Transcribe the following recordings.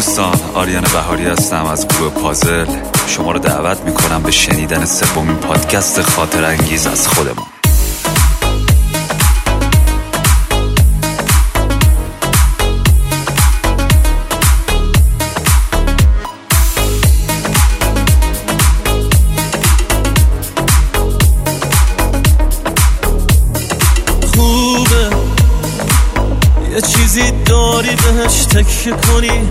دوستان، آریان بهاری هستم از گروه پازل. شما رو دعوت میکنم به شنیدن سومین پادکست خاطر انگیز از خودمون. خوبه یه چیزی داری بهش تکیه کنی،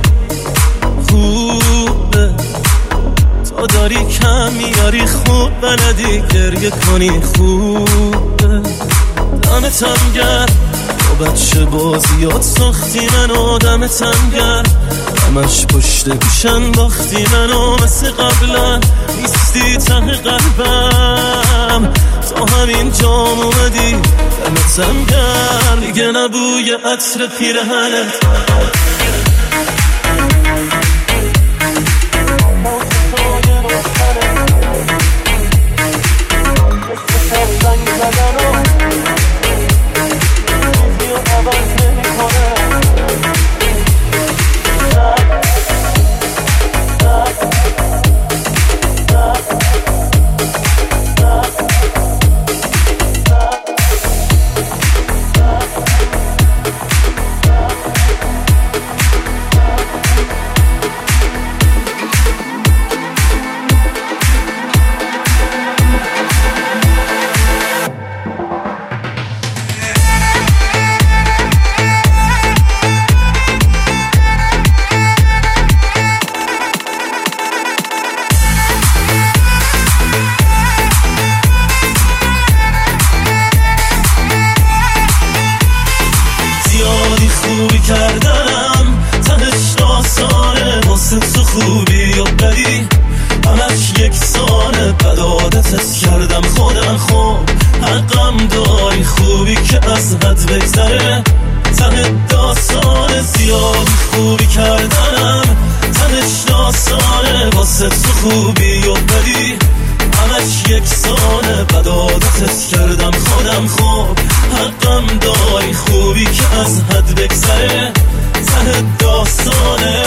خوبه تا داری کم میاری، خوب بلدی گریه کنی، خوبه دمتم گرم با بچه بازیات ساختی منو، دمتم گرم همش پشت گوشن باختی منو، مثل قبلا نیستی ته قلبم، تا همین جام اومدی دمتم گرم، دیگه نبوی عطر پیرهنت خوبی کردنم، تنش داستانه واسه تو خوبی و بدی همش یکسانه، بد عادتت کردم خودم، خوب حقم داری خوبی که از حد بگذره، ته داستانه زیادی خوبی کردنم، تنش داستانه واسه تو خوبی و بدی همش یکسانه، بد عادتت کردم خودم، خوب حقم داری خوبی که از حد بگذره، ته داستانه.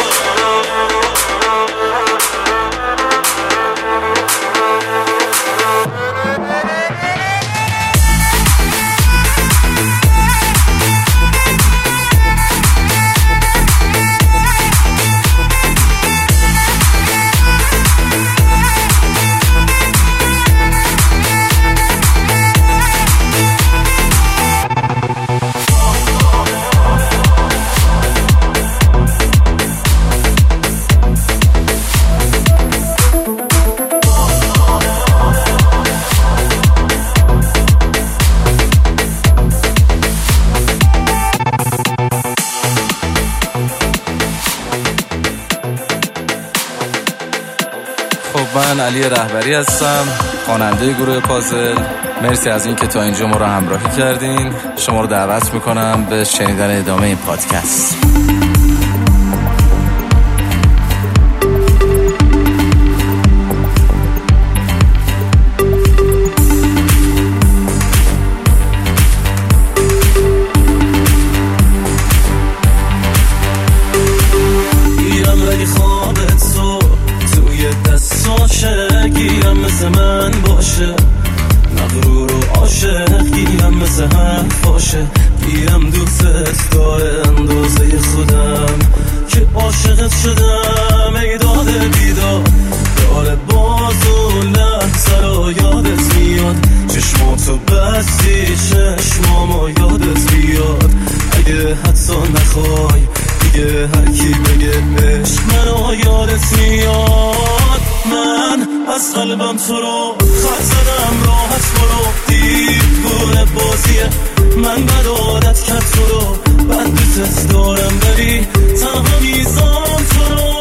من علی رهبری هستم، خواننده گروه پازل. مرسی از این که تا اینجا ما رو همراهی کردین. شما رو دعوت میکنم به شنیدن ادامه این پادکست. گیرم مثل من باشه، مغرور و عاشق گیرم مثل حرف باشه، گیرم دوستت داره اندازه خودم که عاشقت شدم، ای داده بیداد داره باز و لحظه رو یادت میاد، چشماتو بستی چشمامو یادت بیاد، اگه حتی نخوای دیگه هر کی بگه عشق منو یادت میاد، من از قلبم تو رو خط زدم، راحت برو دیوونه بازیه، من بد عادت کرد تو رو، بد دوست دارم بری تنها میزام تو رو.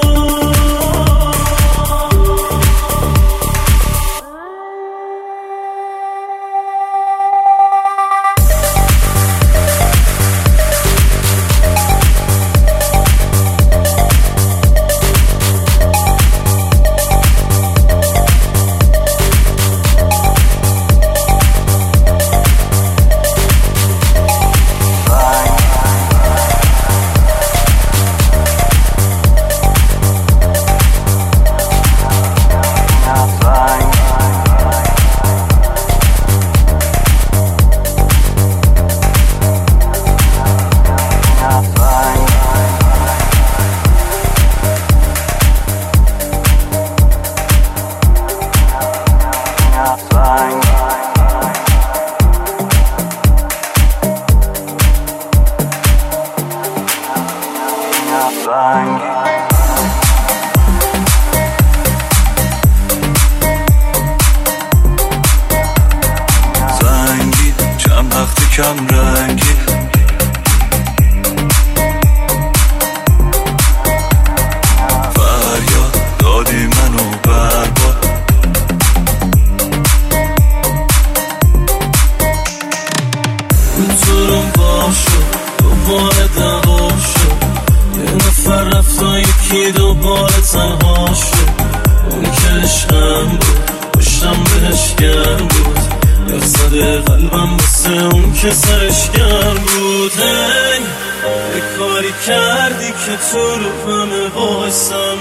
کم رنگی. فریاد دادی منو برباد. منظورم باشو دوباره دعوا شد، یه نفر رفت و یکی دوباره تنها شد. اون که عشقم بود پشتم بهش گرم بود، یخ زده قلبم بسه اون که سرش گرم بود. هی یه کاری کردی که تو رو همه بایستم.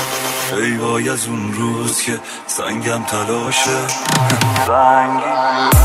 ای وای از اون روز که سنگم تلاشه. سنگی